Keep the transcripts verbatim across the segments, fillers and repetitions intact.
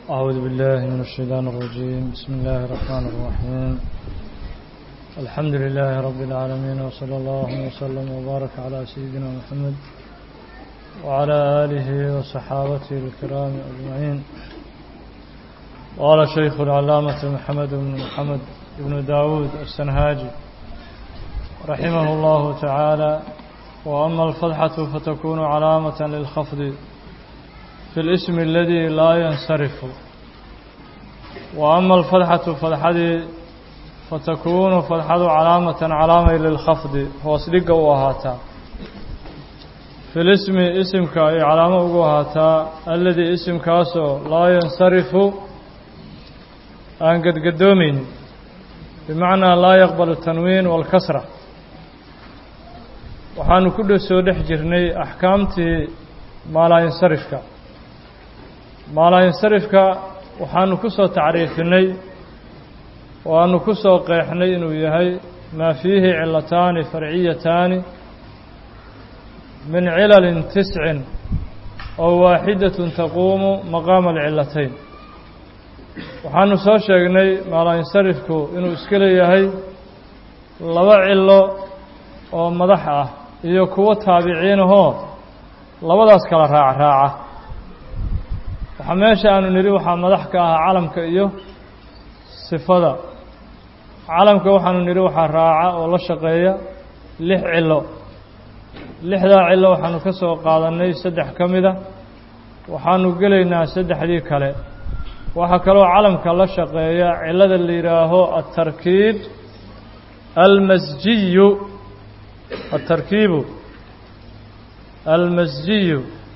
أعوذ بالله من الشيطان الرجيم. بسم الله الرحمن الرحيم. الحمد لله رب العالمين، وصلى الله وسلم وبارك على سيدنا محمد وعلى آله وصحابته الكرام أجمعين. قال شيخ العلامة محمد بن محمد بن داود السنهاجي رحمه الله تعالى: وأما الفتحة فتكون علامة للخفض في الاسم الذي لا ينصرف. وأما الفتحة فتحة فتكون فتحة علامة علامة للخفض وصدق وهاتا في الاسم اسمك علامة وهاتا الذي اسم كاسو لا ينصرف أن قد قدومين، بمعنى لا يقبل التنوين والكسرة. وحان كل سودح جرني أحكامتي ما لا ينصرفك ما لا ينصرفك وحان كسو تعريفني وأن كسو قيحني إنه يهي ما فيه علتان فرعيتان من علل تسع أو واحدة تقوم مقام العلتين. وحان سو شيغني ما لا ينصرفك إنه إسكلي يهي لبا علو oo madax ah iyo kuwa taabiciin ahoo labadaas kala raac raaca. waxa meesha aanu niri waxa madax ka ah calamka iyo sifada. calamka waxaanu niri waxa raaca oo la shaqeeya lix cilo. lixda cilo waxaanu ka soo qaadanay saddex kamida, waxaanu galeynaa saddexdii kale. waxa kale oo calamka la shaqeeya cilada la yiraaho at-tarkiib al-masji. التركيب المزجي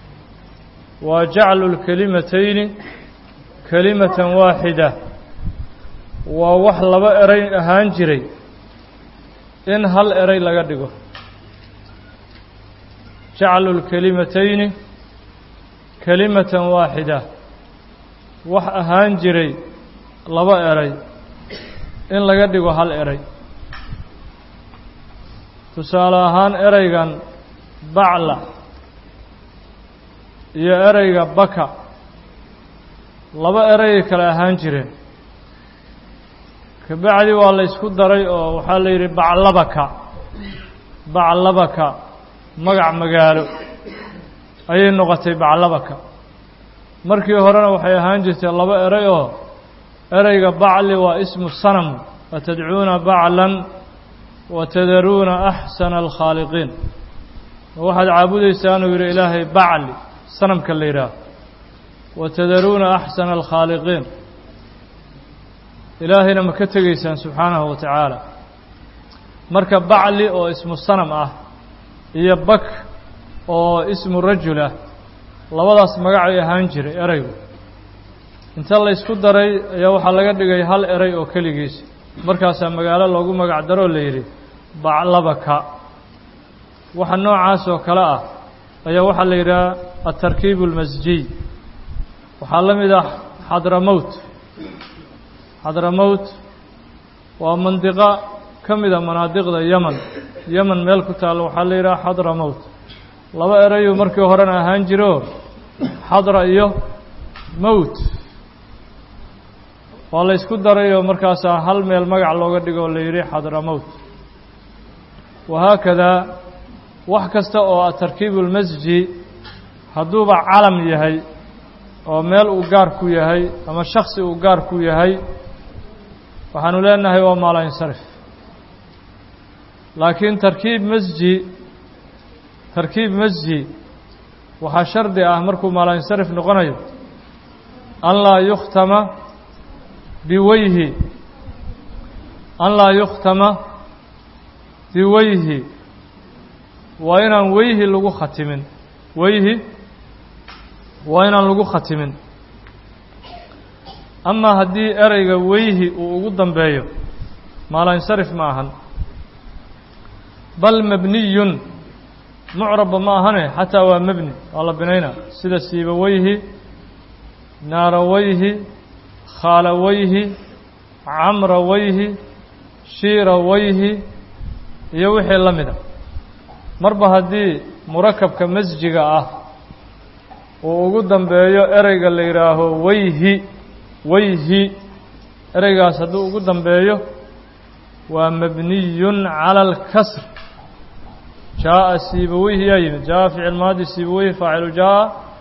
وجعل الكلمتين كلمة واحدة ووحلب إري أهانجري إن هل إري لقدقه. جعل الكلمتين كلمة واحدة وح أهانجري لب إري إن لقدقه هل إري. tusaale ahaan ereygan bacla iyo ereyga baka laba erey kale ahaan jireen, kabacdi waa la isku daray oo waxaa la yidhi baclabaka. baclabaka magac magaalo ayay noqotay baclabaka. markii horena waxay ahaan jirtay laba erey oo ereyga bacli waa ismu sanam, watadcuuna baclan وتذرون أحسن الخالقين. واحد عابد يسانو يرى إلهي بعلي صنم كالليرا، وتذرون أحسن الخالقين. إلهي لما كتب يسان سبحانه وتعالى مركب بعلي أو اسم الصنم أه يبك أو اسم الرجل لولا اسم قاعد هانجر أريو انت الله يسكت دري يا وحلا قد جاي هل أريو كليجيس markaasaa magaalo loogu magac daroo la yidhi baclabaka. waxa noocaas oo kale ah ayaa waxaa la yidhaha atarkiib almasjiy. waxaa la mid ah xadramowt. xadramowt waa mandiqo ka mida manaadiqda yeman. yeman meel ku taalla waxaa la yidhaha xadramowt. laba erayuu markii horena ahaan jiro xadra iyo mowt. waa la isku darayoo markaasaa hal meel magac looga dhigo oo la yidhi xadramowt. wahaakadaa wax kasta oo atarkiibu lmasji hadduuba calam yahay oo meel uu gaar ku yahay ama shaksi uu gaar ku yahay waxaanu leenahay waa maa laa yansarif. laakiin tarkiib masji tarkiib masji waxaa shardi ah markuu maa laa yansarif noqonayo an laa yukhtama biwayhi an laa yukhtama biwayhi waa inaan weyhi lagu khatimin. weyhi waa inaan lagu khatimin. amaa haddii ereyga weyhi uu ugu dambeeyo maa laa yansarif ma ahan, bal mabniyun mucrabba ma ahane xataa waa mebni, waa la binaynaa sida siibaweyhi, naaraweyhi, khaalaweyhi, camraweyhi, shiiraweyhi iyo wixii la mida. marba haddii murakabka masjiga ah uu ugu dambeeyo ereyga la yidhaaho weyhi wayhi ereygaas hadduu ugu dambeeyo waa mabniyun cala alkasr jaa'a siibaweyhi yaa yimid jaa'a ficil maadi siibaweyhi faacilu jaa'a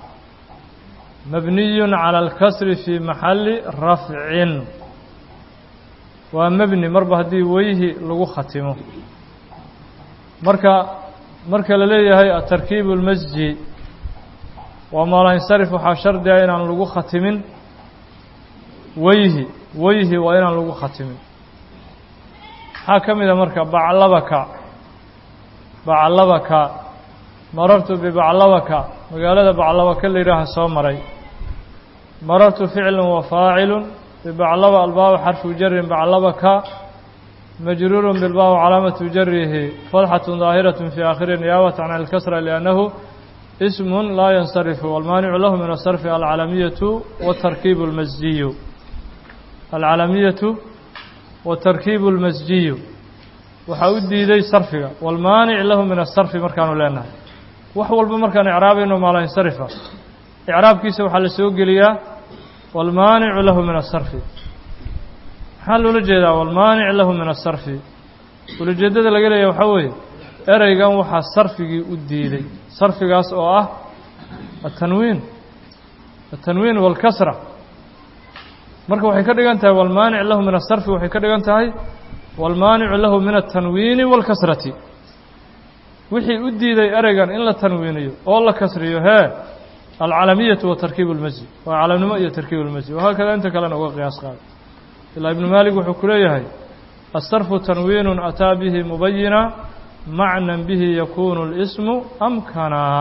mabniyun cala alkasri fii maxalli rafcin waa mebni marba haddii weyhi lagu khatimo marka marka la leeyahay atarkiib اlmasji waa maalansarif waxaa shardi ah inaan lagu khatimin weyhi weyhi waa inaan lagu khatimin maxaa ka mid a marka baclabaka baclabaka marartu bibaclabaka magaalada baclabaka la yidhaaha soo maray marartu ficlu wa faacilu bibaclaba albaabu xarfu jarin baclabaka majruur bilbaabu calaamatu jarihi fatxatu daahiraة fi aakhiri niyaabata can alkasra liannahu ism laa yansarifu walmaanicu lahu min asarfi alcalamiyatu watarkiib اlmasjiyu alcalamiyatu watarkiib اlmasjiyu waxaa u diiday sarfiga walmaanic lahu min asarfi markaanu leenahay wax walba markaan icraabayno maalansarifa icraabkiisa waxaa la soo geliyaa walmaanicu lahu min asarfi maxaa loola jeedaa walmaanic lahu min asarfi ulajeeddada laga leeyahay waxaa weeye ereygan waxaa sarfigii u diiday sarfigaas oo ah atanwiin atanwiin waalkasra marka waxay ka dhigan tahay walmaanic lahu min asarfi waxay ka dhigan tahay walmaanicu lahu min altanwiini waalkasrati wixii u diiday ereygan in la tanwiiniyo oo la kasriyo hee alcalamiyatu wa tarkiib اlmasjid waa calamnimo iyo tarkiib اlmasjid wahaakada inta kalena uga qiyaas qaada ilaa ibnu maalik wuxuu ku leeyahay asarfu tanwiinu ataa bihi mubayina macnan bihi yakunu اlismu amkanaa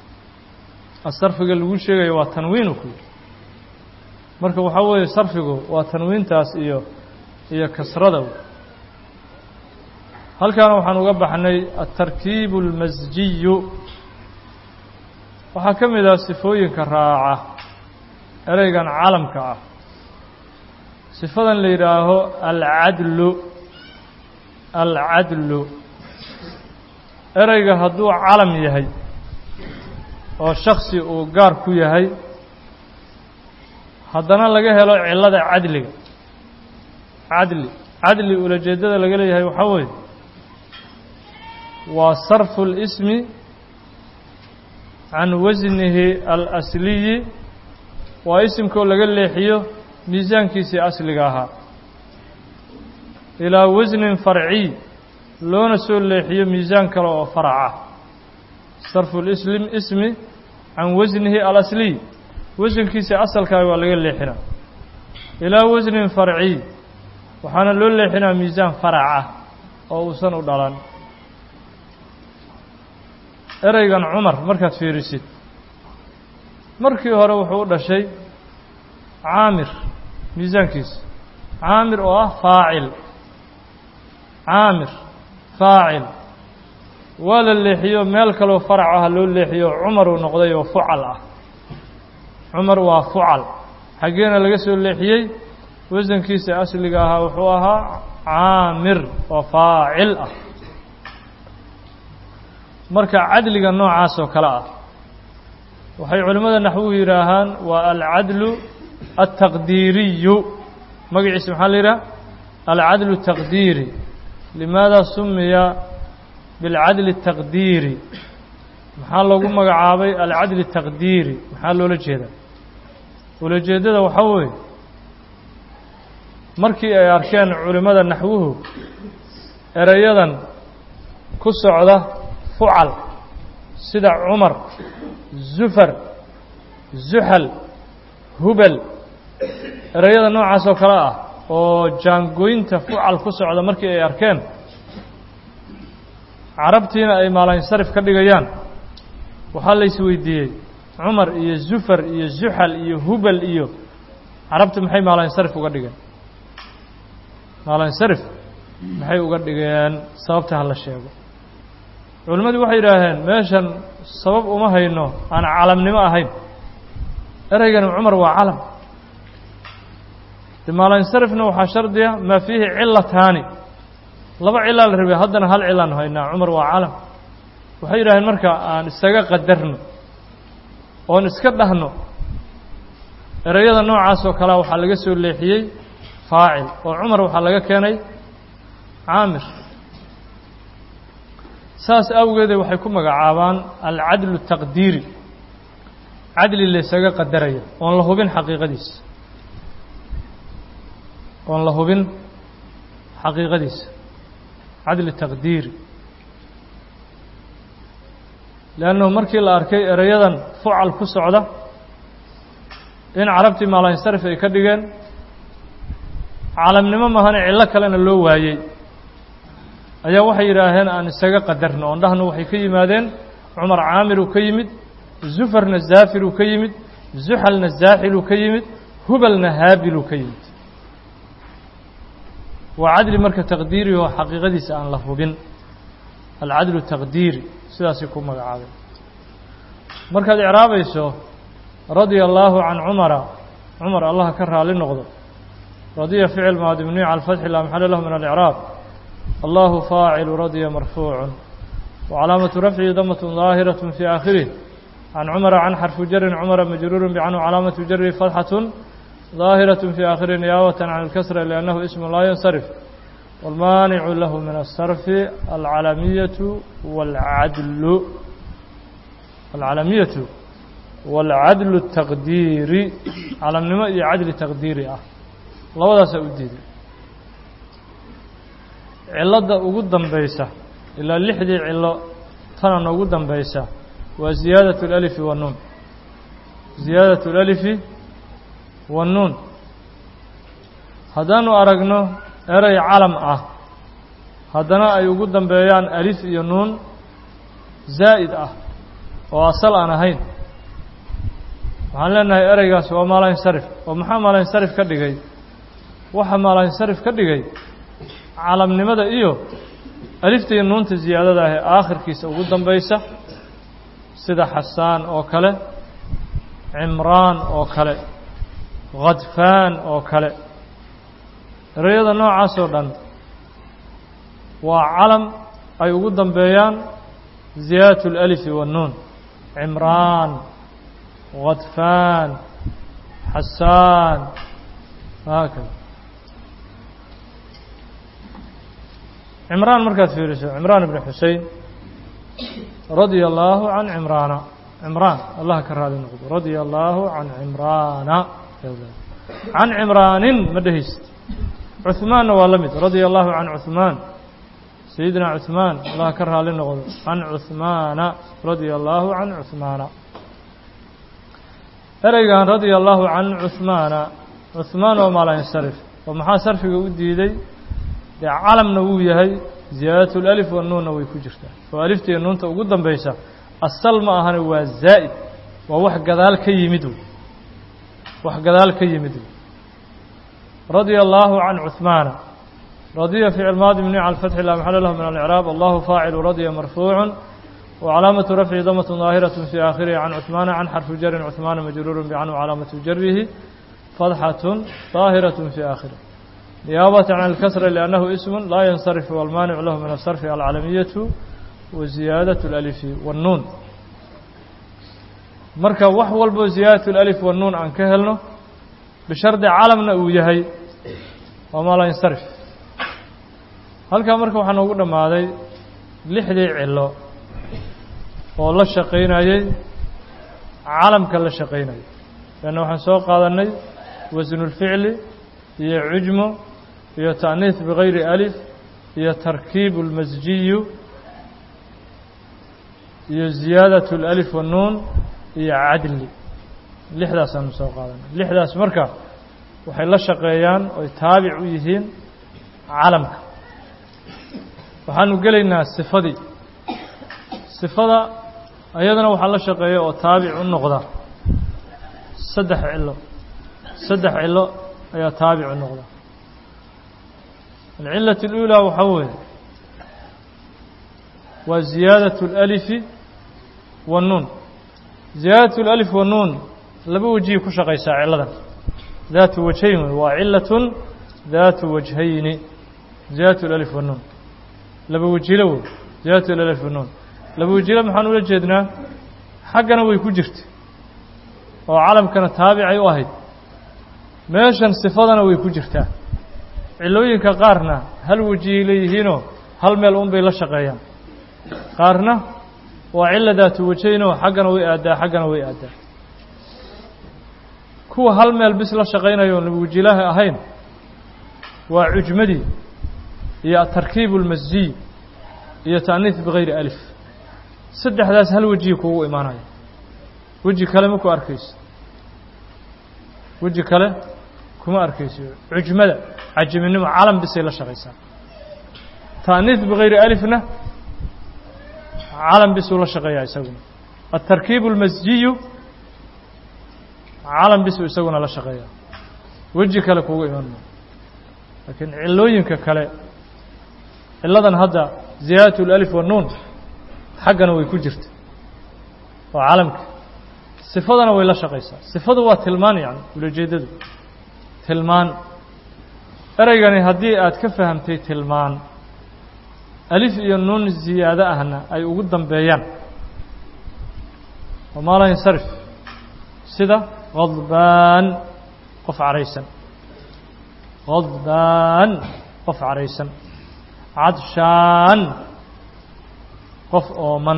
asarfiga lagu sheegayo waa tanwiinu ku yidhi marka waxaa weeye sarfigu waa tanwiintaas iyo iyo kasrada halkaana waxaan uga baxnay atarkiib اlmasjiyu waxaa ka mid ah sifooyinka raaca ereygan calamka ah sifadan la yidhaaho alcadlu alcadlu ereyga hadduu calam yahay oo shaksi uu gaar ku yahay haddana laga helo cillada cadliga cadli cadli ulajeeddada laga leeyahay waxaa weeye waa sarfu اlismi can wasnihi alasliyi waa isimkoo laga leexiyo miisaankiisii asliga ahaa ilaa wasnin farciy loona soo leexiyo miisaan kale oo faraca sarfu lism ismi can wasnihi alasliy wasankiisii asalkaaga waa laga leexinaa ilaa wasnin farciy waxaana loo leexinaa miisaan faraca oo uusan u dhalan ereygan cumar markaad fiirisid markii hore wuxuu u dhashay caamir miisaankiisa caamir oo ah faacil caamir faacil waa la leexiyo meel kaloo farac ah loo leexiyo cumar uu noqday oo fucal ah cumar waa fucal xaggeena laga soo leexiyey wasankiisa asliga ahaa wuxuu ahaa caamir oo faacil ah marka cadliga noocaas oo kale ah waxay culimmada naxwuhu yidhaahaan waa alcadlu altaqdiiriyu magaciisa maxaa la yidhaha alcadlu الtaqdiiri limaada sumiya biاlcadli الtaqdiiri maxaa loogu magacaabay alcadli الtaqdiiri maxaa loola jeedaa ulajeeddada waxaa weeye markii ay arkeen culimmada naxwuhu erayadan ku socda fucal sida cumar zufar zuxal hubal erayada noocaas oo kale ah oo jaangooynta fucal ku socda markii ay arkeen carabtiina ay maalansarif ka dhigayaan waxaa la isweydiiyey cumar iyo zufar iyo zuxal iyo hubal iyo carabta maxay maalansarif uga dhigeen maalansarif maxay uga dhigeen sababta hala sheego culimmadii waxay yidhaaheen meeshan sabab uma hayno aan calamnimo ahayn ereygani cumar waa calam de maalansarifna waxaa shardiya maa fiihi cilataani laba cilaa la rabay haddana hal cilaanu haynaa cumar waa calam waxay yidhaaheen marka aan isaga qadarno oon iska dhahno erayada noocaas oo kale waxaa laga soo leexiyey faacil oo cumar waxaa laga keenay caamir saas awgeedee waxay ku magacaabaan alcadlu taqdiiri cadli laysaga qadaraya oon la hubin xaqiiqadiisa oon la hubin xaqiiqadiisa cadli taqdiiri leannahu markii la arkay erayadan fucal ku socda in carabtii maalahinsarif ay ka dhigeen calamnimo mahane cillo kalena loo waayey ayaa waxay yidhaaheen aan isaga qadarno oon dhahno waxay ka yimaadeen cumar caamir uu ka yimid zufarna zaafir uu ka yimid zuxalna zaaxil uu ka yimid hubalna haabil uu ka yimid waa cadli marka taqdiiri oo xaqiiqadiisa aan la hubin alcadlu taqdiiri sidaasay ku magacaabeen markaad icraabayso radia allaahu can cumara cumar allah ka raali noqdo radiya ficil maadi mabniy cala alfatxi laa maxala lahu min alicraab allahu faacilu radiya marfuucun wacalaamatu rafcihi damatun daahiraة fii aakhirih can cumara can xarfu jarin cumara majruurun bicanhu calaamatu jarihi fatxatun daahiraة fii aakhirih niyaabatan can اlkasra liannahu ismu laa yansarif wاlmaanicu lahu min asarfi alcalamiyatu wاlcadlu alcalamiyatu wاlcadlu taqdiiri calamnimo iyo cadli taqdiiri ah labadaasaa u diiday cilladda ugu dambaysa ilaa lixdii cillo tana noogu dambaysa waa ziyaadaة اlأlifi wanuun ziyaadaة اlأlifi wanuun haddaanu aragno eray calam ah haddana ay ugu dambeeyaan alif iyo nuun zaa'id ah oo asal aan ahayn waxaan leenahay ereygaas waa maalahinsarif oo maxaa maalahinsarif ka dhigay waxa maalahinsarif ka dhigay calamnimada iyo alifta iyo nuunta ziyaadada ah ee aakhirkiisa ugu dambaysa sida xasaan oo kale cimraan oo kale khadfaan oo kale erayada noocaas oo dhan waa calam ay ugu dambeeyaan ziyaadaة اlأlifi wanuun cimraan khadfaan xasaan haakada cimraan markaad fiiriso cimraan ibn xusein radia allaahu can cimraana cimraan allah ka raali noqdo radia allaahu can cimraana can cimraanin ma dhehaysid cuثmaanna waa la mid radia allahu can cuثmaan sayidina cuثmaan allah ka raali noqdo can cuثmaana radia allaahu can cuثmaana ereygan radia allaahu can cuثmaana cuثmaan waa maalahinsarif oo maxaa sarfiga u diiday dee calamna wuu yahay ziyaadaة اlأlif wanuunna way ku jirtaa oo alifta iyo nuunta ugu dambaysa asal ma ahane waa zaa'id waa wax gadaal ka yimid wey wax gadaal ka yimid wey radia allaahu can cuثmaana radiya ficil maadi mabniy cala alfatxi laa maxala lahu min alicraab allahu faacilu radiya marfuucun wacalaamatu rafci damatun daahiraة fii aakhirihi can cuثmaana can xarfu jarin cuثmaana majruurun bicanhu calaamatu jarihi fatxatun daahiraة fii aakhirih niyaabata can alkasra liannahu ismu laa yansarif walmaanicu lahu min asarfi alcalamiyatu wa ziyaadaة اlأlifi wanuun marka wax walbo ziyaadaة اlأlif wanuun aan ka helno bishardi calamna uu yahay waa maa laa yansarif halkaa marka waxaa noogu dhammaaday lixdii cillo oo la shaqaynayey calamka la shaqaynayay leanna waxaan soo qaadannay wasnulficli iyo cujmo iyo ta'niis bigayri alif iyo tarkiib اlmasjiyu iyo ziyaadaة اlأlif wanuun iyo cadli lixdaasaanu soo qaadanay lixdaas marka waxay la shaqeeyaan oy taabic u yihiin calamka waxaanu gelaynaa sifadii sifada ayadana waxaa la shaqeeya oo taabic u noqda saddex cilo saddex cilo ayaa taabic u noqda alcilaة اlأulى waxaa weeye waa ziyaadaة اlأlifi wanuun ziyaadaة اlأlif wanuun laba wajihi ku shaqaysaa ciladan daatu wajhayn waa cilaة daatu wajhayni ziyaadaة اlأlif wanuun laba wajilo wey ziyaadaة اlأlif wanuun laba wajilo maxaan ula jeednaa xaggana way ku jirta oo calamkana taabicay u ahayd meeshan sifadana way ku jirtaa cilooyinka qaarna hal waji leeyihiinoo hal meel un bay la shaqeeyaan qaarna waa cilla daatu wajaynoo xaggana way aadaa xaggana way aadaa kuwa hal meel bis la shaqaynayo oon wajilaha ahayn waa cujmadii iyo atarkiibu almasjiy iyo ta'niis bigayri alif saddexdaas hal waji kuugu imaanaya weji kale ma ku arkayso weji kale kuma arkayso cujmada cajiminimo calam bisay la shaqaysaa ta'niis bigayri alifna calam bisuu la shaqeeyaa isaguna atarkiibu almasjiyu calam bisuu isaguna la shaqeeyaa weji kale kuugu imaan maayo laakiin cilooyinka kale ciladan hadda ziyaadatu اlalif wanuun xaggana way ku jirta oo calamka sifadana way la shaqaysaa sifadu waa tilmaan yani ulajeedadu tilmaan ereygani haddii aad ka fahamtay tilmaan alif iyo nuun ziyaado ahna ay ugu dambeeyaan wamaa laa yansarif sida غadbaan qof caraysan غadbaan qof caraysan cadshaan qof ooman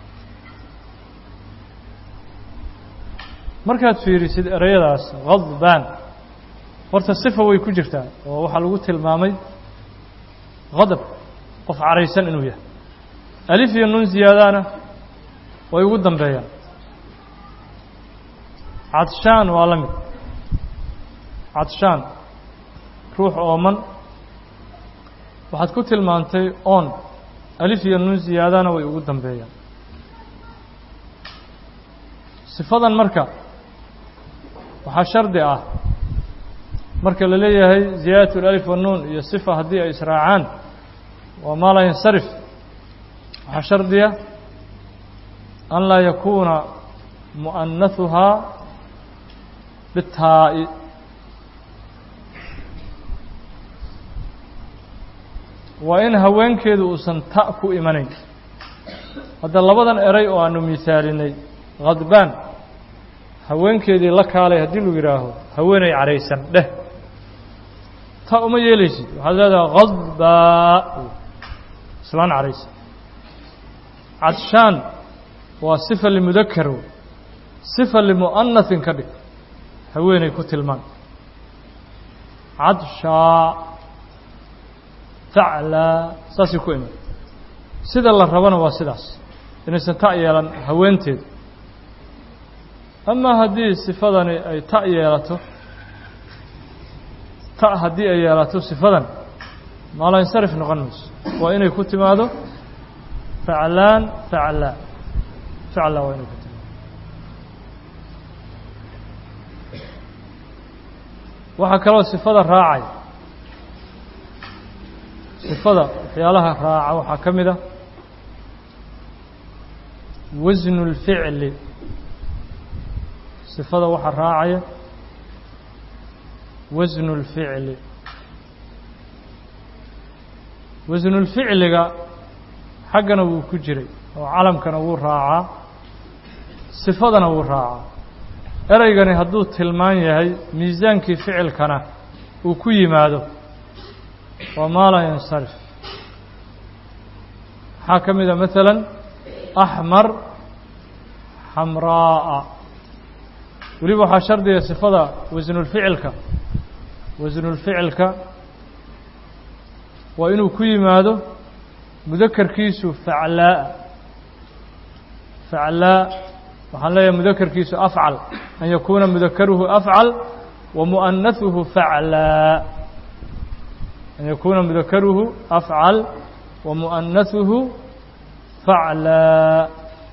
markaad fiirisid ereyadaas غadbaan horta sifa way ku jirtaa oo waxaa lagu tilmaamay غadab qof caraysan inuu yahay alif iyo nuun ziyaadana way ugu dambeeyaan cadshaan waa la mid cadshaan ruux ooman waxaad ku tilmaantay oon alif iyo nuun ziyaadana way ugu dambeeyaan sifadan marka waxaa shardi ah marka la leeyahay ziyaadatu اlalif wanuun iyo sifa haddii ay israacaan waa maa laa yansarif waxaa shardiya an laa yakuuna mu'anahuhaa bitaa'i waa in haweenkeedu uusan ta ku imanayn hadda labadan eray oo aanu misaalinay غadbaan haweenkeedii la kaalay haddii lagu yidhaaho haweenay caraysan dheh ta uma yeelaysid waxaad leedahay غadbaa islaan caraysan cadshaan waa sifa limudakar sifa limu'anahin ka dhig haweenay ku tilmaan cadshaa taclaa saasay ku iman sida la rabana waa sidaas inaysan ta yeelan haweenteedu ama haddii sifadani ay ta yeelato ta haddii ay yeelato sifadan maa laa yansarif noqon mayso waa inay ku timaado faclaan faclaa faclaa waa inay ku timaado waxaa kaloo sifada raacay sifada waxyaalaha raaca waxaa ka mid a wasnu اlficli sifada waxaa raacaya wasnu اlficli wasnu اlficliga xaggana wuu ku jiray oo calamkana wuu raacaa sifadana wuu raacaa ereygani hadduu tilmaan yahay miisaankii ficilkana uu ku yimaado waa maa laa yansarif waxaa ka mid a maala axmar xamraa'a weliba waxaa shardiga sifada wasnulficilka wasnulficilka waa inuu ku yimaado mudakarkiisu faclaa'a faclaa waxaan leeyahay mudakarkiisu afcal an yakuuna mudakaruhu afcal wa mu'anahuhu faclaa an yakuuna mudakaruhu afcal wa mu'anahuhu faclaa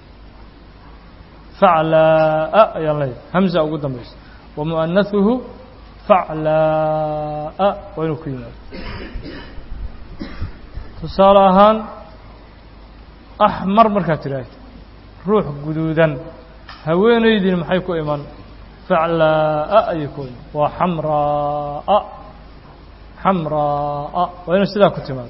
faclaa'a ayaan leeyahay hamza ugu dambaysa wa mu'anahuhu faclaa'a waa inuu ku yimaado tusaale ahaan axmar markaad tidhaahdo ruux guduudan haweenaydin maxay ku iman faclaa'a ayay ku iman waa xamraa'a xamraa'a waa inuu sidaa ku timaado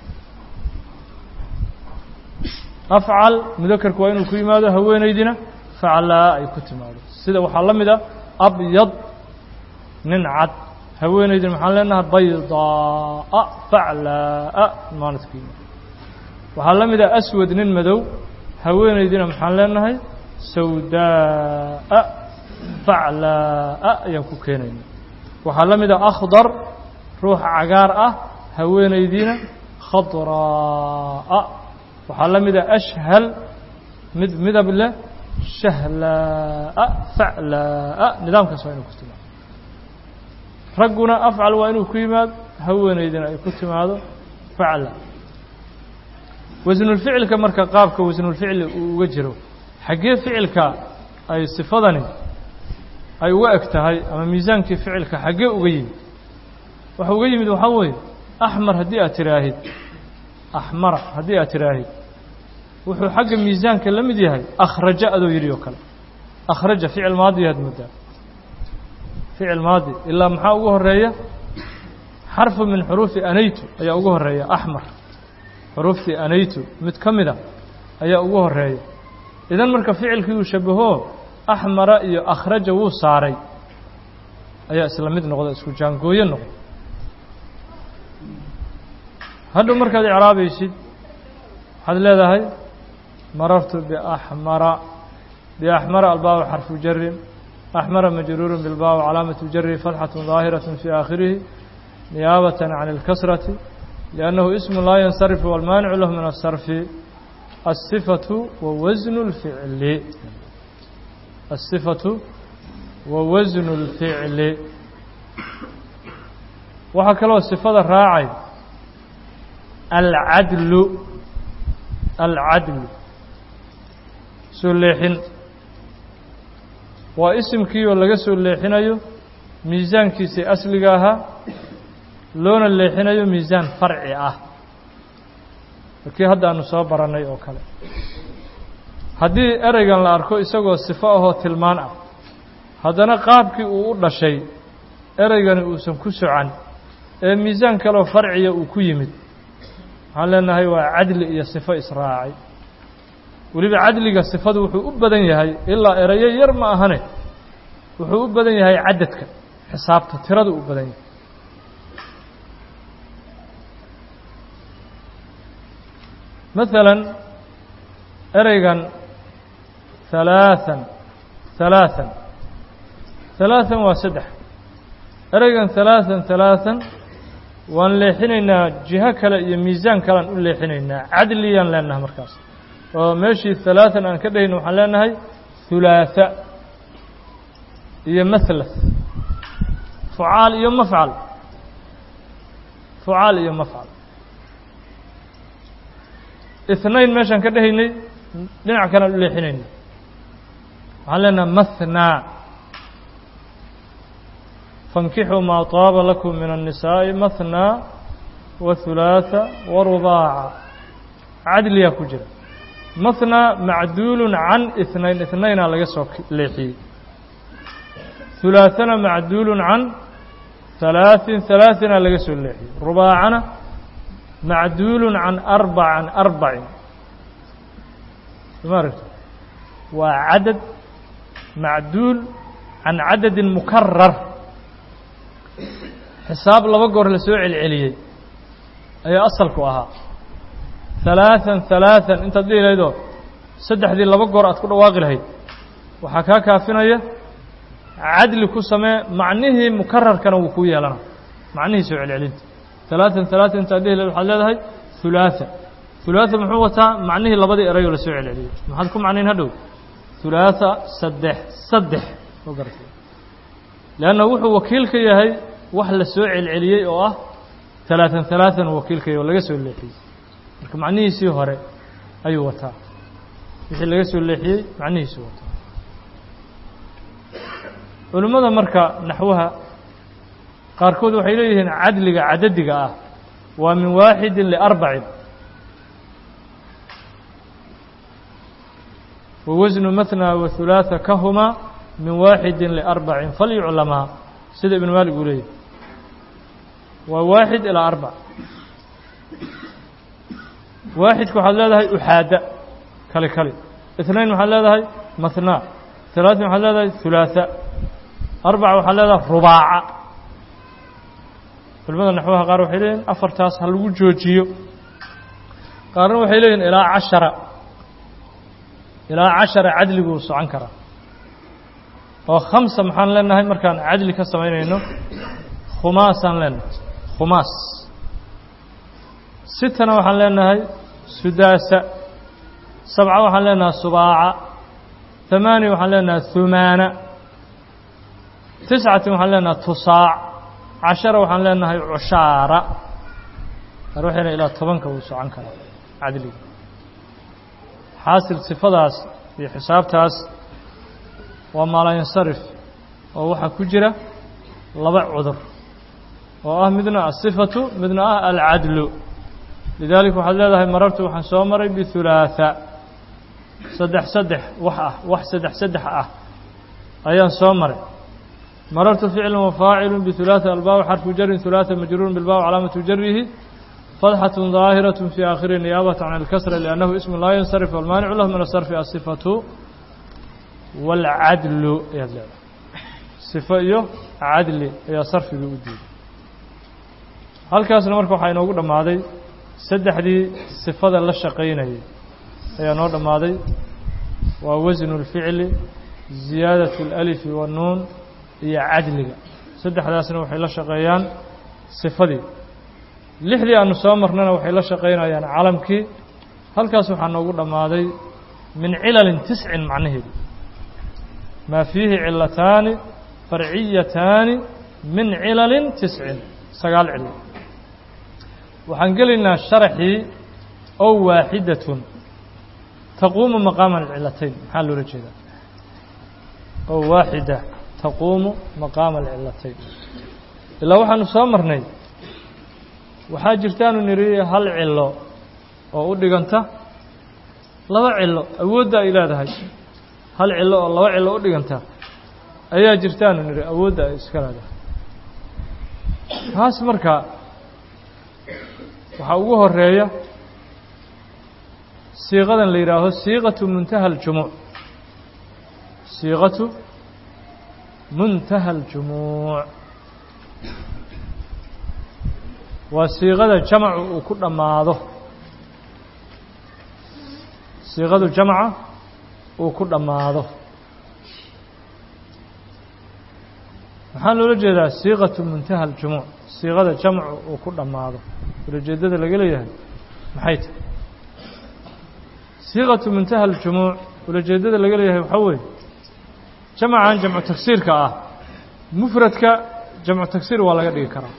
afcal mudakarku waa inuu ku yimaado haweenaydina faclaa'a ay ku timaado sida waxaa la mid a abyad nin cad haweenaydina maxaan leenahay baydaa faclaa maanadkii waxaa la mid ah aswad nin madow haweenaydina maxaan leenahay sawdaa faclaa ayaan ku keenayna waxaa la mid ah akhdar ruux cagaar ah haweenaydiina khadraa waxaa la mid ah ashhal mid midab leh shahlaa faclaa nidaamkaas waa inuu ku timaado ragguna afcal waa inuu ku yimaado haweenaydina ay ku timaado facla wasnulficilka marka qaabka wasnulficli uu uga jiro xaggee ficilka ay sifadani ay uga eg tahay ama miisaankii ficilka xaggee uga yimid waxa uga yimid waxaa weeye axmar haddii aad tiraahid axmara haddii aad tiraahid wuxuu xagga miisaanka la mid yahay akhraja adoo yidhi oo kale akhraja ficil maadi aad moodaa ficil maadi ilaa maxaa ugu horeeya xarfu min xuruufi anaytu ayaa ugu horeeya axmar xuruuftii anaytu mid ka mida ayaa ugu horeeya idan marka ficilkii uu shabaho axmara iyo akhraja wuu saaray ayaa isla mid noqda isku jaangooye noqda hadhow markaad icraabaysid waxaad leedahay marartu biaxmara biaxmara albaabu xarfu jarin أحمر مجرور بالباء وعلامة جره فتحة ظاهرة في آخره نيابة عن الكسرة لأنه اسم لا ينصرف والمانع له من الصرف الصفة ووزن الفعل الصفة ووزن الفعل وهكذا الصفة الراعي العدل العدل سليحن waa isimkii oo laga soo leexinayo miisaankiisii asliga ahaa loona leexinayo miisaan farci ah markii hadda aanu soo barannay oo kale haddii ereygan la arko isagoo sifo ahoo tilmaan ah haddana qaabkii uu u dhashay ereygani uusan ku socan ee miisaan kaloo farciya uu ku yimid waxaan leenahay waa cadli iyo sifo israacay weliba cadliga sifadu wuxuu u badan yahay ilaa erayo yar ma ahane wuxuu u badan yahay cadadka xisaabta tirada u badan yahay مثلا ereygan ثaلاثا ثaلاثا ثaلاثا waa saddex ereygan ثaلاثا ثaلاثا waan leexinaynaa jiho kale iyo miisaan kalean u leexinaynaa cadliyaan leenahay markaas oo meeshii ثaلاثan aan ka dhahayno waxaan leenahay ثuلaaثa iyo maثlaث fucaal iyo mafcal fucaal iyo mafcal اثnayn meeshaan ka dhahaynay dhinac kalean u leexinaynay waxaan leenahay maثnaa fankixuu maa طaaba lakum min النisaaءi maثnaa وaثuلaaثa وarubaaca cadliyaa ku jira مثنى معدول عن اثنين اثنين laga soo leexiyey ثuلaaثنا معدول عن ثaلاث ثaلاثنا laga soo leexiyey رباacنا معدول عن أربع عن أربع maaragta waa cadد معدول عن cadد مكرر xisaab laba goor la soo celceliyey ayaa asalku ahaa ثaلاثا ثaلاثا intaad dhihi lahaydoo saddexdii laba goor aad ku dhawaaqi lahayd waxaa kaa kaafinaya cadli ku samee macnihii mukararkana wuu kuu yeelana macnihii soo celcelinta ثaلاثا ثaلاثا intaad dhihi lahayd waxaad leedahay ثuلaaثa ثuلaaثa muxuu wataa macnihii labadii erayoo la soo celceliyey maxaad ku macnayn hadhow ثuلaaثa saddex saddex oo gartay leanna wuxuu wakiil ka yahay wax la soo celceliyey oo ah ثaلاثا ثaلاثا wakiil ka yahay oo laga soo leexiyey marka macnihiisii hore ayuu wataa wixii laga soo leexiyey macnihiisii wataa culimmada marka naxwaha qaarkood waxay leeyihiin cadliga cadadiga ah waa min waaxidin liarbacin wawasnu mathnaa waثulaatha kahumaa min waaxidin liarbacin falyuclamaa sida ibn maalik uu leeyahy waa waaxid ilaa arbac waaxidka waxaad leedahay uxaada kale kale اثnayn waxaad leedahay mathnaa ثaلaaثin waxaad leedahay ثuلaaثa أربعة وحلالة رباعة في المدى نحوها قاروا حيلين أفرتاس هلو جوجيو قاروا حيلين إلى عشرة إلى عشرة عدل يقولوا عنكرة وخمسة محان لنا هاي مركان عدل كسمين إنه خماسا لنا خماس ستة محان لنا هاي سداسة سبعة محان لنا سباعة ثمانية محان لنا ثمانة تسعة محان لنا تصاع عشرة محان لنا هاي عشارة روحنا إلى طبنك وسو عنكرة عدل حاصل صفداس في حساب تاس وما لا ينصرف ووحا كجرة لبع عذر وآه مدنا الصفة مدنا العدل لذلك وحد هذا مررت وحن سومري بثلاثة صدح صدح وحا وح صدح صدح أه أيان سومري مررت فعل وفاعل بثلاثة الباء حرف جر ثلاثة مجرور بالباء علامة جره فتحة ظاهرة في آخر نيابة عن الكسر لأنه اسم لا ينصرف والمانع له من الصرف الصفة والعدل يدل صفة عدل يا صرف بودي هل كاسنا مركو waxay noogu dhamaaday saddexdii sifada la shaqeynayay ayaa noo dhamaaday waa wasnu al-fi'l ziyadatu al-alif wa an-nun iyo adliga saddexdaasna waxay la shaqeeyaan sifadii lixdii aanu soo marnana waxay la shaqeynayaan calamkii halkaas waxa noogu dhamaaday min cilal tis'in macnaheedu ما فيه علتان فرعيتان من علل تسع سقال علة وحنقلنا شرحي أو واحدة تقوم مقام العلتين حال رجلا أو واحدة تقوم مقام العلتين إلا وحن سامرني وحاجرتان نري هل علة وأودي أنت لا علة أود إلى ذهك hal cilo oo laba cilo u dhiganta ayaa jirtaan niri awoodda iska leedahay taas marka waxa ugu horeeya siiqadan la yiraahdo siiqatu muntaha al-jumuc siiqatu muntaha al-jumuc waa siiqada jamcu uu ku dhamaado siiqadu jamca uu ku dhamaado waxaan loo jeedaa siiqatu muntaha al-jumuc siiqada jamcu uu ku dhamaado ujeedada laga leeyahay maxay tahay siiqatu muntaha al-jumuc ujeedada laga leeyahay waxa weeye jamcan jamcu taksiirka ah mufradka jamcu taksiir waa laga dhigi karaa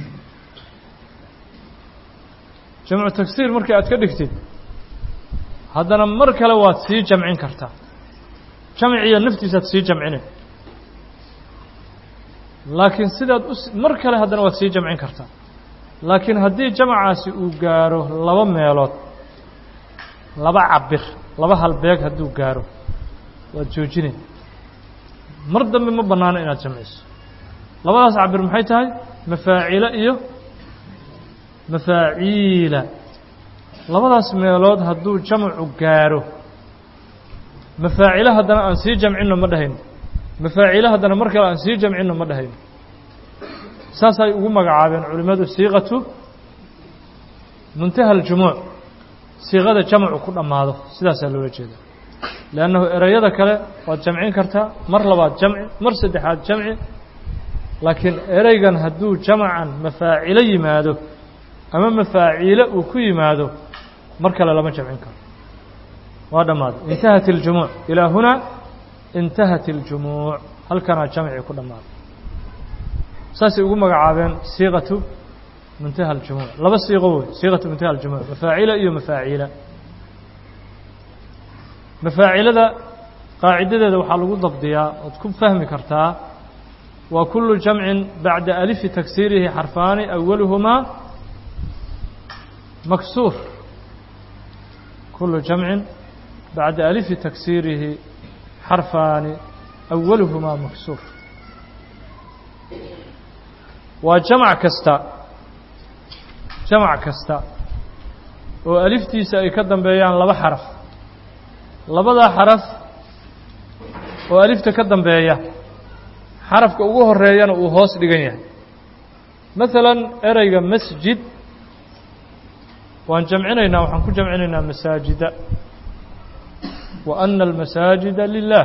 jamcu taksiir markii aad ka dhigtid haddana mar kale waad sii jamcin kartaa jamciya naftiisaad sii jamcine laakiin sidaad u mar kale haddana waad sii jamcin kartaa laakiin haddii jamcaasi uu gaaro laba meelood laba cabir laba halbeeg hadduu gaaro waad joojine mar dambe ma bannaano inaad jamciso labadaas cabir maxay tahay mafaacila iyo mafaaciila labadaas meelood hadduu jamcu gaaro mafaacila haddana aan sii jamcino ma dhahayno mafaacila haddana mar kale aan sii jamcino ma dhahayno saas ay ugu magacaabeen culimadu siiqatu muntaha al-jumuc siiqada jamcu ku dhamaado sidaasaa loola jeedaa leannahu erayada kale waad jamcin kartaa mar labaad jamci mar saddexaad jamci laakiin eraygan hadduu jamcan mafaacilo yimaado ama mafaacilo uu ku yimaado mar kale lama jamcin karo waa dhamaaday intahat al-jumuc ilaa huna intahat al-jumuc halkana jamci ku dhamaaday saasay ugu magacaabeen siiqatu muntaha al-jumuc laba siiqo wey siiqatu muntaha al-jumuc mafaacila iyo mafaacila mafaacilada qaacidadeeda waxaa lagu dabdiyaa ood ku fahmi kartaa waa kullu jamcin bacda alifi taksiirihi xarfaani awaluhumaa مكسور كل جمع بعد ألف تكسيره حرفان أولهما مكسور وجمع كستا جمع كستا وألفتي سيكدم بيان لبا حرف لبدا حرف وألف تكدم بيان xarafka ugu horeeyana uu hoos dhigan yahay maalan ereyga masjid waan jamcinaynaa waxaan ku jamcinaynaa masaajida wa ana almasaajida lilah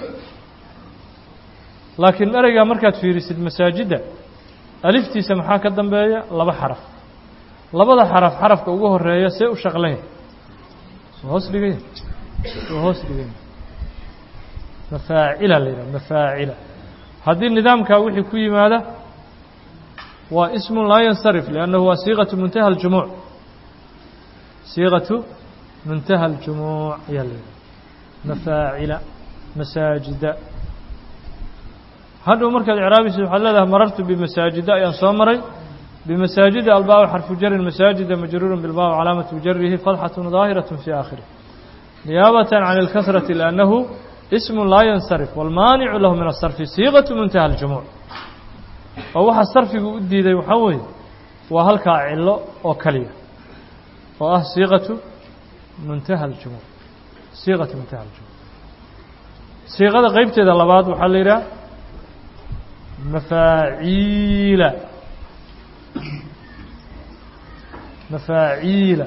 laakiin ereygaa markaad fiirisid masaajidda aliftiisa maxaa ka dambeeya laba xaraf labada xaraf xarafka ugu horeeya see u shaqlan yahay soo hoos dhigan yahay soo hoos dhigan yahay mafaacila la yidhaha mafaacila haddii nidaamkaa wixii ku yimaada waa ismun laa yansarif liannahu waa siiqatu muntaha aljumuuc siiqatu muntaha aljumuuc ayaa la yidhaha mafaacila masaajida hadhow markaad icraabisid waxaad leedahay marartu bimasaajida ayaan soo maray bimasaajida albaaءu xarfu jarin masaajida majruurun bilbaaء calaamatu jarihi fadxatun daahiraة fii aakhirih niyaabatan can اlkasrati liannahu ism laa yansarif wاlmaanicu lahu min asarfi siiqatu muntaha aljumuuc oo waxa sarfigu u diiday waxaa weeye waa halkaa cilo oo keliya oo ah siiqatu muntaha aljumuuc siiqatu muntaha aljumuuc siiqada qeybteeda labaad waxaa la yidhaha mafaaciila mafaaciila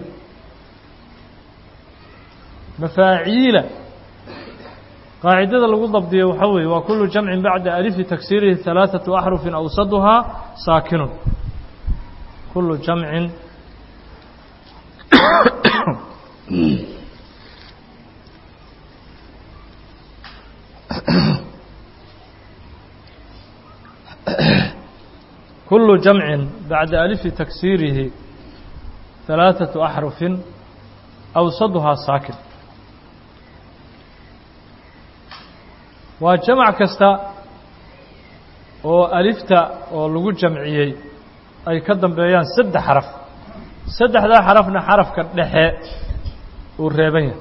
mafaaciila qaacidada lagu dabdiyo waxaa weeye waa kulu jamcin bacda alifi taksiirihi ثalaaثaةu axrufin awsaduhaa saakinun kulu jamcin kulu jamcin bacda alifi taksiirihi ثalaaثaةu axrufin awsaduhaa saakin waa jamac kasta oo alifta oo lagu jamciyey ay ka dambeeyaan saddex xaraf saddexdaa xarafna xarafka dhexe uu reeban yahay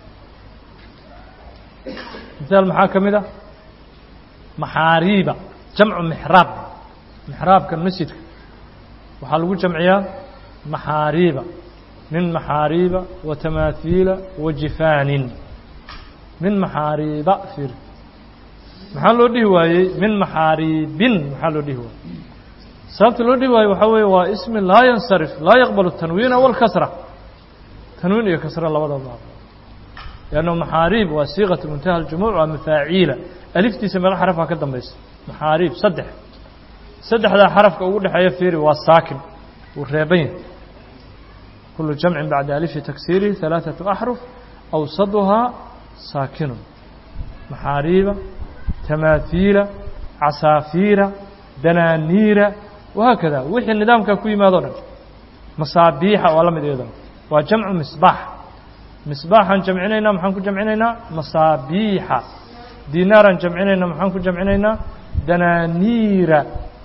misaal maxaa ka mid ah maxaariiba jamcu mixraab mixraabkan masjidka waxaa lagu jamciyaa maxaariiba min maxaariiba wa tamaahiila wa jifaanin min maxaariiba fiir maxaa loo dhihi waayey min maxaariibin maxaa loo dhihi waayey sababta loo dhihi waaye waxaa weeye waa ismi laa yansarif laa yaqbalu tanwiina walkasra tanwiin iyo kasra labadaba ma aqbalo liannahu maxaariib waa siiqatu muntaha aljumuuc waa mafaaciila aliftiisa meelo xarafaa ka dambaysa maxaariib saddex saddexdaa xarafka ugu dhexeeya fiiri waa saakin wuu reeban yahay kulu jamcin bacda alifi taksiirihi ثalaaثaةu axruf awsaduhaa saakinun maxaariiba tamaahiila casaafiira danaaniira wahaakada wixii nidaamkaa ku yimaado o dhan masaabiixa waa la mid iyadana waa jamcu misbaax misbaaxaan jamcinaynaa maxaan ku jamcinaynaa masaabiixa dinaaraan jamcinaynaa maxaan ku jamcinaynaa danaaniira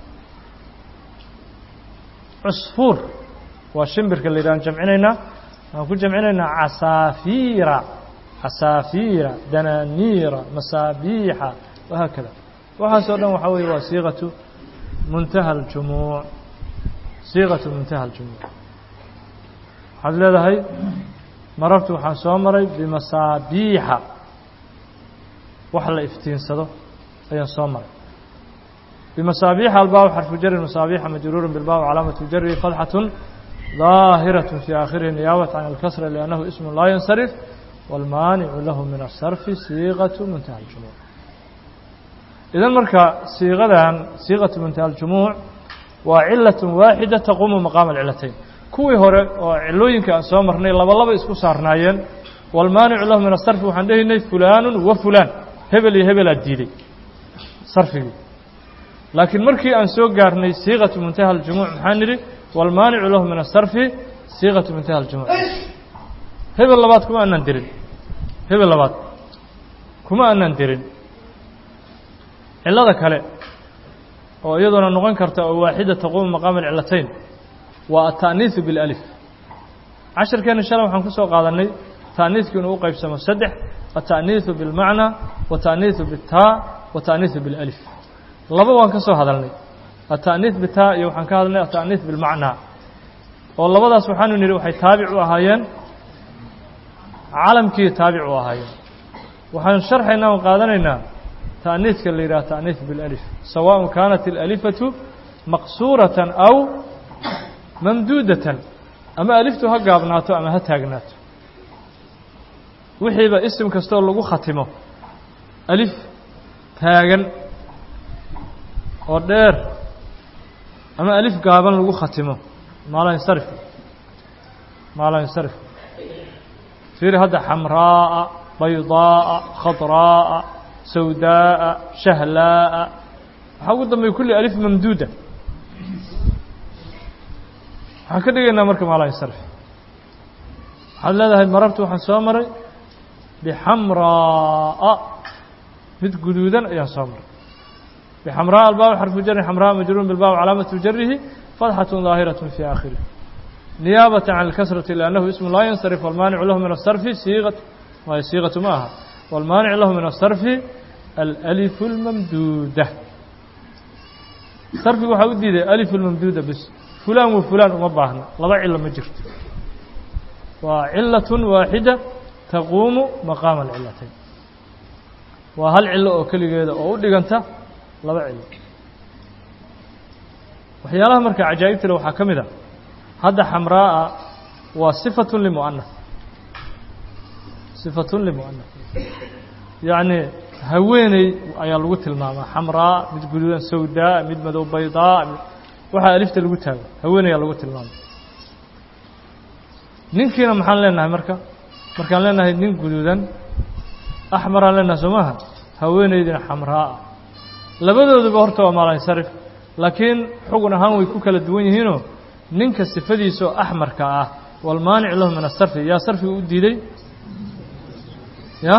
cusfuur waa shimbirka la yidhahan jamcinaynaa waxaan ku jamcinaynaa casaafiira casaafiira danaaniira masaabiixa wahaakada waxaasoo dhan waxaa weeye waa siiqatu muntaha aljumuuc siiqatu muntaha aljumuuc waxaad leedahay marartu waxaan soo maray bimasaabiixa wax la iftiinsado ayaan soo maray bimasaabiixa albaaءu xarfu jarin masaabiixa majruurun bilbaaء calaamatu jarihi fadxatun daahiraة fii aakhirihi niyaabata can اlkasra liannahu ismu laa yansarif wاlmaanicu lahu min asarfi siiqatu muntaha aljumuuc idan marka siiqadan siiqatu muntaha aljumuuc waa cilaة waaxida taquumu maqaama alcilatayn kuwii hore oo cilooyinka aan soo marnay laba laba isku saarnaayeen wاlmaanicu lahu min asarfi waxaan dhehaynay fulaanu wa fulaan hebel iyo hebelaa diiday sarfigii laakiin markii aan soo gaarnay siiqatu muntaha aljumuuc maxaan nidhi wاlmaanicu lahu min asarfi siiqatu muntaha aljumuuc hebel labaad kuma aanaan dirin hebel labaad kuma aanaan dirin cilada kale oo iyaduna noqon karta oo waaxida taquumu maqaama alcilatayn waa ata'niisu biاlalif casharkeena shalay waxaan ku soo qaadanay ta'niisku inuu u qaybsamo saddex ata'niisu bilmacnaa wata'niisu bitaa wata'niisu biاlalif laba waan ka soo hadalnay ata'niis bitaa iyo waxaan ka hadalnay ata'niis bilmacnaa oo labadaas waxaanu nidhi waxay taabic u ahaayeen calamkii taabic u ahaayeen waxaan sharxaynaa oon qaadanaynaa تأنيث اللي يراه تأنيث بالألف سواء كانت الألفة مقصورة أو ممدودة أما ألفتها قابناته أما هتاقناته وحيبا اسم كستور لغو ختمه ألف تاقن ودير أما ألف قابن لغو ختمه ما لا ينصرف ما لا ينصرف فير هذا حمراء بيضاء خضراء سوداء شهلاء حاول ضم كل ألف ممدودة هكذا قلنا مركب ما لا ينصرف هل هذا مررت وحن سامري بحمراء مثل جدودا يا سامر بحمراء الباء حرف جر حمراء مجرور بالباء علامة جره فتحة ظاهرة في آخره نيابة عن الكسرة لأنه اسم لا ينصرف والمانع له من الصرف صيغة وهي صيغة معها والمانع له من الصرف الألف الممدودة صرف وحاول دي ألف الممدودة بس فلان وفلان وما باهنا لبا علة ما جرت وعلة واحدة تقوم مقام العلتين وهل علة أو كل جيدة أو دقنته لبا علة وحيالها مركا عجائبت لو حكم ذا هذا حمراء وصفة لمؤنث صفة لمؤنث يعني هويني أي لغة الماما حمراء متقولون سوداء متمدو بيضاء waxaa alifta lagu taago haweenaya lagu tilmaamo ninkiina maxaan leenahay marka markaan leenahay nin guduudan ahmar aan leenahay somaha haweenaydina xamraa labadooduba horta waa maalan sarif laakiin xugun ahaan way ku kala duwan yihiin ninka sifadiisa ahmarka ah wal maanic lahu min as-sarf ya sarfi u diiday ya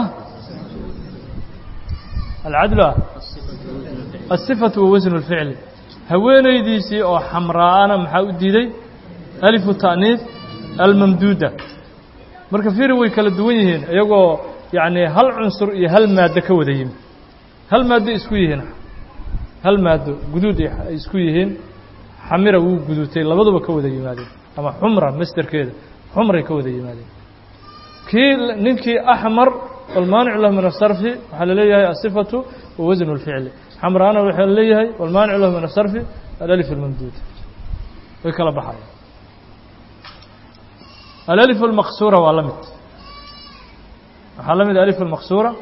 al-adl as-sifatu wa wazn al-fi'l haweenaydiisii oo xamraana maxaa u diiday alifu ta'niif almamduuda marka fiir way kala duwan yihiin iyagoo yaani hal cunsur iyo hal maado ka wada yihiin hal maado isku yihiin hal maado guduud ay isku yihiin xamira uu guduutay labaduba ka wada yimaadeen ama xumra masdarkeeda xumray ka wada yimaadeen kii ninkii ahmar والمانع له من الصرف وحل ليه الصفة ووزن الفعل حمرانا وحل ليه والمانع له من الصرف الألف الممدود ويكلا بحر الألف المقصورة وعلمت علمت الألف المقصورة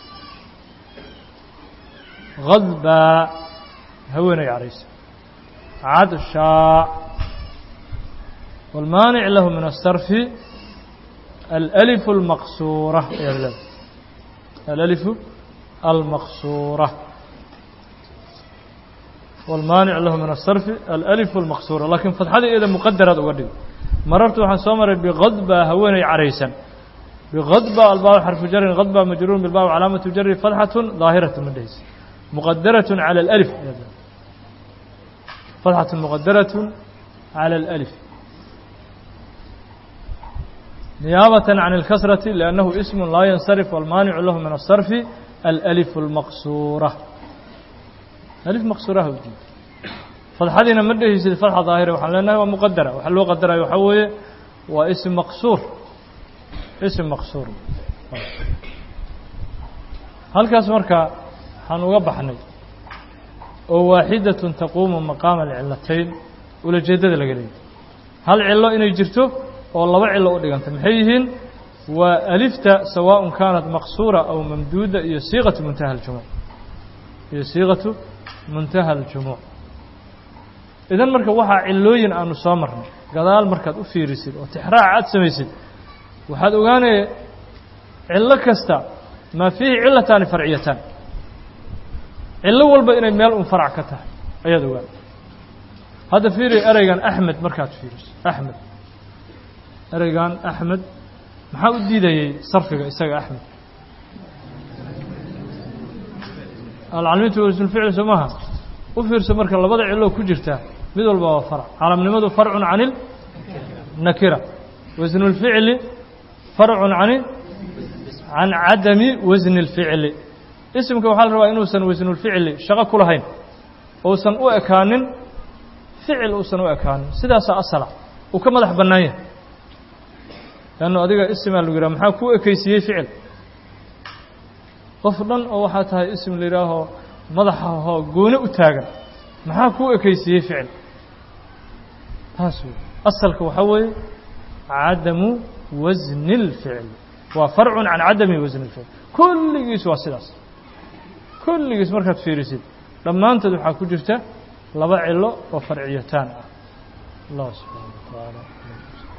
غضبا هونا يا عريس عطشا والمانع له من الصرف الألف المقصورة يا بلاد الألف المقصورة والمانع له من الصرف الألف المقصورة لكن فتحة إذا مقدرة أودي مررت عن سمر بغضبة هوني عريسا بغضبة الباء حرف جر غضبة مجرور بالباء علامة جر فتحة ظاهرة من ليس مقدرة على الألف فتحة مقدرة على الألف نيابة عن الكسرة لأنه اسم لا ينصرف والمانع له من الصرف الألف المقصورة ألف مقصورة هودي فالحدينا مده يصير فتحة ظاهرة وحلنا ومقدرة وحلو قدرة يحوي واسم مقصور اسم مقصور هل كاس مركا حنوضحني وواحدة تقوم مقام العلتين ولا جدد لقليل هل علة إنه يجرته والله وعلة أوديغانت محيهن وألفت سواء كانت مقصورة أو ممدودة هي صيغة منتهى الجموع هي صيغة منتهى الجموع إذن مركب وحا علوين أنو سامرنا قدال مركب أفيرسل وتحراع عاد سميسل وحاد أغاني علة كستا ما فيه علتان فرعيتان علة والبا إني ميال فرع كتاه أياد أغاني هذا فيري أريغان أحمد مركات فيرس أحمد أريغان أحمد maxaa u diidayay sarfiga isaga axmed alcalmintu wasnu ficil somaha u fiirso marka labada cilo ku jirta mid walba waa farc calamnimadu farcun canil nakira wasnu lficli farcun cani can cadami wasni lficli isimka waxaa la rabaa inuusan wasnu lficli shaqo ku lahayn uusan u ekaanin ficil uusan u ekaanin sidaasaa asala uu ka madax bannaan yahay لأنه أديك اسمه اللي يقول محاكو كيسية فعل qof dhan oo waxaa tahay ism la yidhaaho madaxa hoo gooni u taagan maxaa kuu ekaysiiyey ficil taas wey asalka waxaa weeye cadamu wasni اlficl waa farcu can cadami wasni اlficl kulligiis waa sidaas kulligiis markaad fiirisid dhammaantood waxaa ku jirta laba cilo oo farciyataan ah allah subxaana wa tacaala